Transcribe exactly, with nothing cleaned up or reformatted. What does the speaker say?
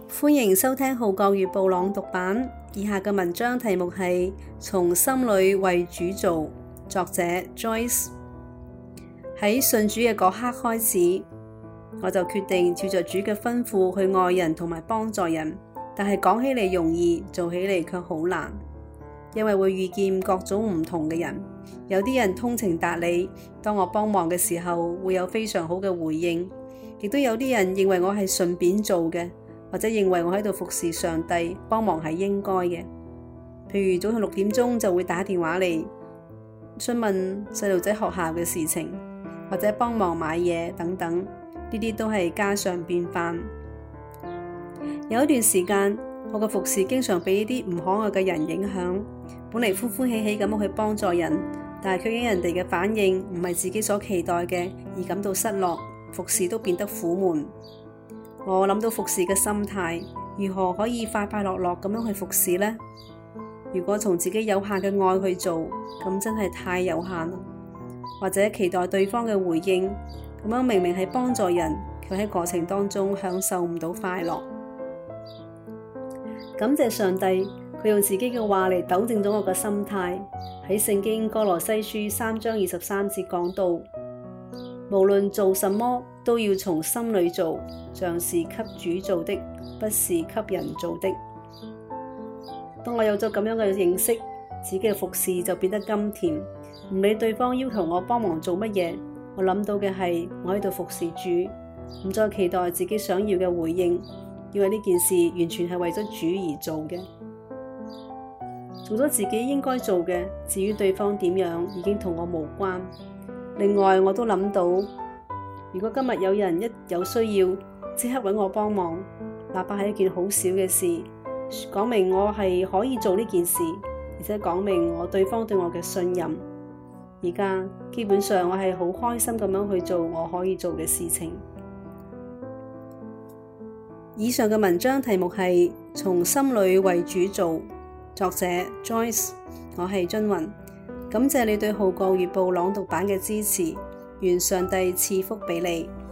歡迎收聽《號角月報》朗讀版。以下嘅文章題目係從心裏為主做，作者 Joyce。喺信主嘅嗰刻開始，我就決定照着主嘅吩咐去愛人同埋幫助人，但係講起嚟容易，做起嚟卻好難，因為會遇見各種唔同嘅人。有啲人通情達理，當我幫忙嘅時候會有非常好嘅回應，亦都有啲人認為我係順便做嘅，或者認為我喺度服侍上帝，幫忙係應該嘅。譬如早上六點鐘就會打電話嚟詢問細路仔學校嘅事情，或者幫忙買嘢等等，呢啲都係家常便飯。有一段時間，我嘅服侍經常俾呢啲唔可愛嘅人影響，本嚟歡歡喜喜咁去幫助人，但係卻因人哋嘅反應唔係自己所期待嘅而感到失落，服侍都變得苦悶。我諗到服侍嘅心態，如何可以快快樂樂咁樣去服侍呢？如果從自己有限嘅愛去做，咁真係太有限啦。或者期待對方嘅回應，咁樣明明係幫助人，卻喺過程當中享受唔到快樂。感謝上帝，佢用自己嘅話嚟糾正咗我嘅心態。喺聖經歌羅西書三章二十三節講到，無論做什麼都要從心裏做，像是給主做的，不是給人做的。當我有咗咁樣嘅認識，自己嘅服侍就變得甘甜。唔理對方要求我幫忙做乜嘢，我諗到嘅係我喺度服侍主，唔再期待自己想要嘅回應，因為呢件事完全係為咗主而做嘅，做咗自己應該做嘅，至於對方點樣已經同我無關。另外我都諗到，如果今日有人一有需要即刻搵我幫忙，哪怕係一件好小嘅事，講明我係可以做呢件事，而且講明我對方對我嘅信任。而家基本上我係好開心咁樣去做我可以做嘅事情。以上嘅文章題目係從心裏為主做，作者 Joyce。 我係津雲，感謝你對《號角月報》朗讀版嘅支持，願上帝賜福俾你。